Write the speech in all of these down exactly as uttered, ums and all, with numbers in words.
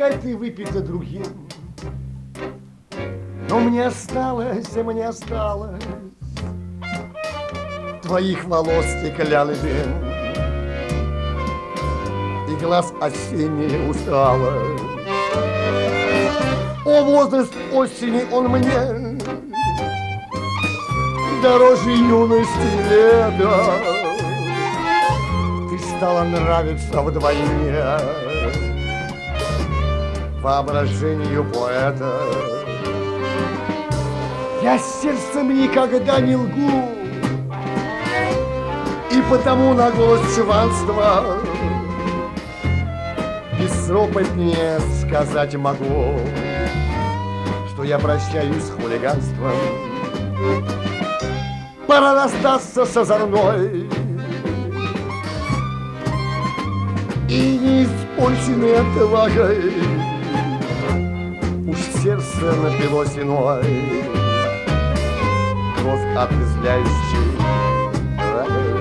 Пускай ты выпита другим, но мне осталось, мне осталось твоих волос стеклянный дым и глаз осенний усталость. О, возраст осени, он мне дороже юности лета. Ты стала нравиться вдвойне воображению поэта. Я сердцем никогда не лгу, и потому на голос чванства безропотнее сказать могу, что я прощаюсь с хулиганством. Пора расстаться с озорной и неиспорченной отвагой. Уж сердце напилось иной кровь отрезвляющей драгой.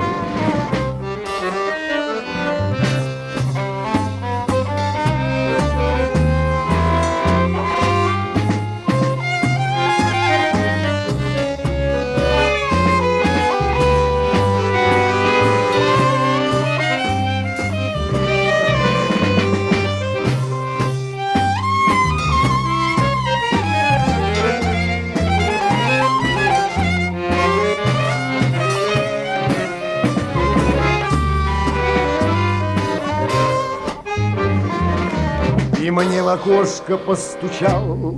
И мне в окошко постучал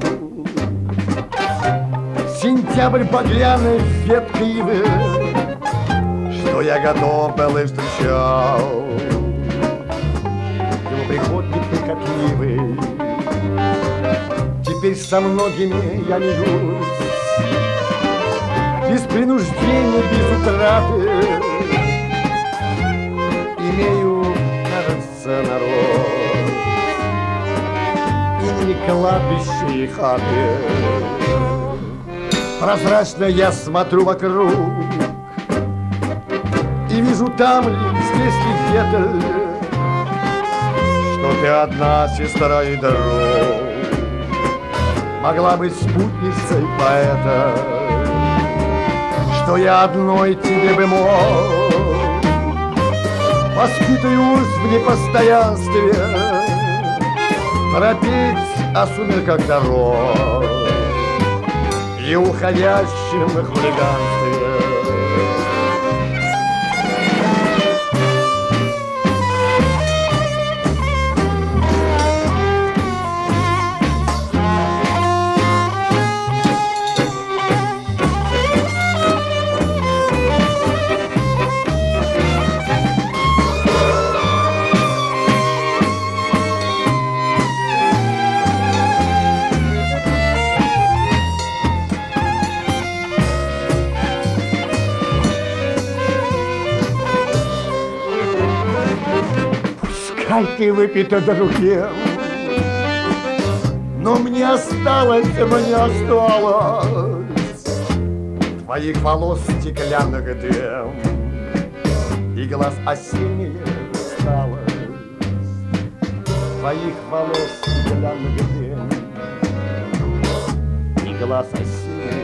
сентябрь багряной веткой ивы, что я готов был и встречал его приход неприхотливый. Теперь со многими я мирюсь, без принуждения, без утраты. Имею, кажется, народ и кладбище и хаты. Прозрачно я смотрю вокруг и вижу там ли, здесь ли где-то, что ты одна, сестра и дорог, могла быть спутницей поэта, что я одной тебе бы мог. Воспитываюсь в непостоянстве, пропеть о сумерках дорог и уходящем хулиганстве. Пускай ты выпита другим, но мне осталось, мне осталось твоих волос стеклянных дым и глаз осенних осталось, твоих волос стеклянных дым и глаз осенних.